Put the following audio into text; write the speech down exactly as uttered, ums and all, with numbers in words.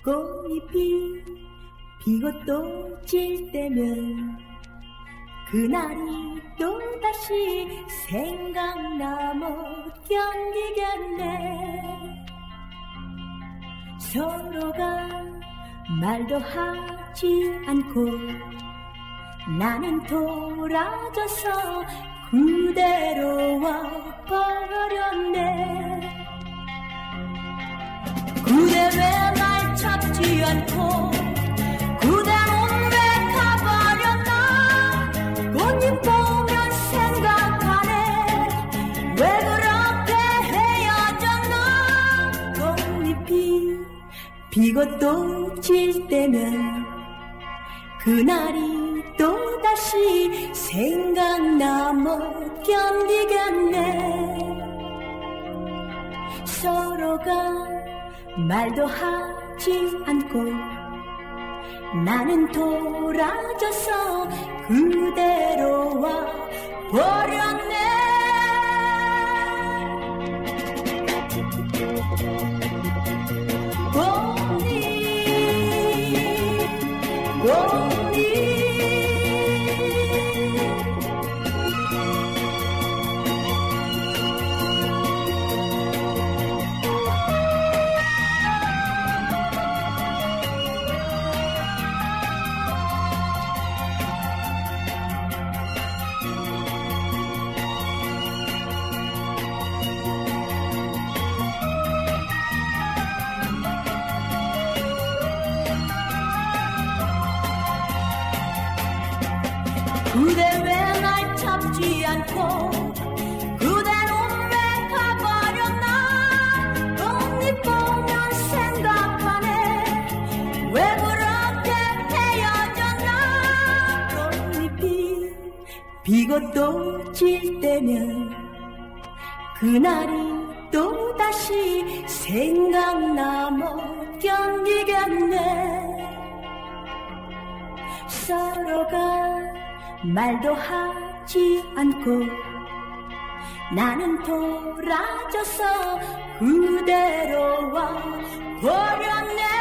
꽃잎이 피고 또 질 때면 그날이 또다시 생각나 못 견디겠네. 서로가 말도 하지 않고 나는 돌아져서 그대로 와버렸네. 그대 왜 날 찾지 않고 그대는 왜 가버렸나. 꽃잎 보면 생각하네. 왜 그렇게 헤어졌나. 꽃잎이 피고 또 질 때면 그날이 또다시 생각나 못 견디겠네. 서로가 말도 하지 않고 나는 돌아져서 그대로 와버렸네. 꽃잎 꽃잎 그대 왜 날 찾지 않고 그대는 왜 가버렸나. 꽃잎 보면 생각하네. 왜 그렇게 헤어졌나. 꽃잎이 피고 또 질 때면 그날이 또다시 생각나 못 견디겠네. 서로가 말도 하지 않고 나는 돌아져서 그대로 와버렸네.